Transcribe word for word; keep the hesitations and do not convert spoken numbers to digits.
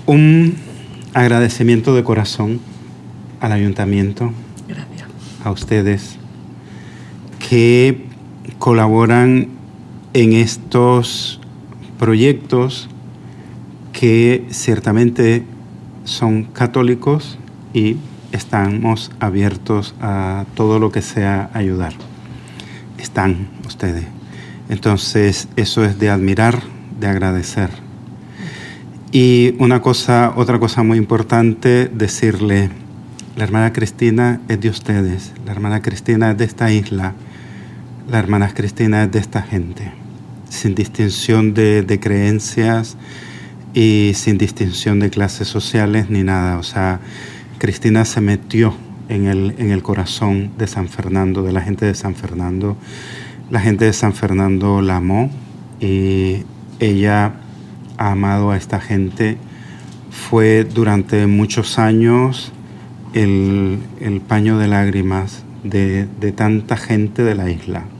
Un agradecimiento de corazón al ayuntamiento, Gracias. a ustedes que colaboran en estos proyectos que ciertamente son católicos y estamos abiertos a todo lo que sea ayudar. Están ustedes. Entonces, eso es de admirar, de agradecer. Y una cosa, otra cosa muy importante, decirle, la hermana Cristina es de ustedes, la hermana Cristina es de esta isla, la hermana Cristina es de esta gente, sin distinción de, de creencias y sin distinción de clases sociales ni nada. O sea, Cristina se metió en el, en el corazón de San Fernando, de la gente de San Fernando. La gente de San Fernando la amó y ella ha amado a esta gente. Fue durante muchos años el, el paño de lágrimas de, de tanta gente de la isla.